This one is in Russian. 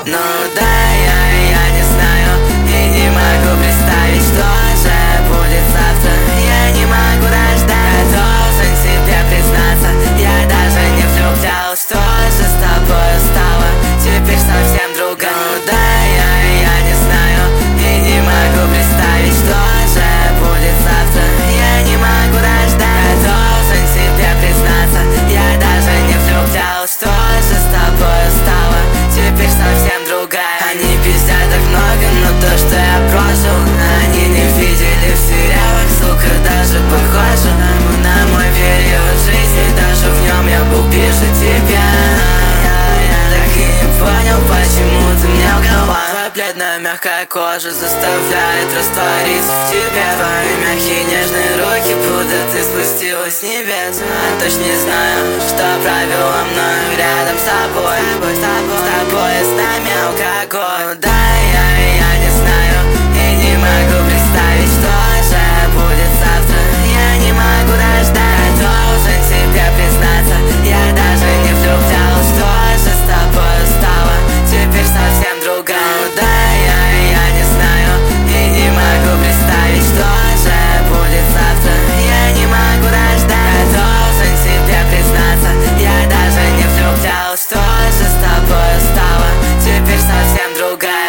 Ну да, я не знаю и не могу представить, что же будет завтра. Я не могу даже должен себе признаться, я даже не влюблял. Что же с тобой стало, теперь совсем другая. Ну да, я не знаю и не могу представить, что же будет завтра. Я не могу даже должен себе признаться, я даже не влюблял. Что же с тобой стало, теперь совсем другая. Они пиздят так много, но то, что я прожил, они не видели в сериалах, сука, даже похоже на мой период жизни. Даже в нем я был ближе тебя. Так и не понял, почему ты мне лгала. Твоя бледная мягкая кожа заставляет раствориться в тебе. Твои мягкие нежные руки, будто ты спустилась с небес. Точно не знаю, что провела мною рядом с тобой. С тобой и с нами алкоголь. Да, я не знаю и не могу представить, что же будет завтра. Я не могу даже должен себе признаться, я даже не влюблял. Что же с тобой стало, теперь совсем другая. Да, я не знаю и не могу представить, что же будет завтра. Я не могу даже должен себе признаться, я даже не влюблял. Что же с тобой стало, теперь совсем другая.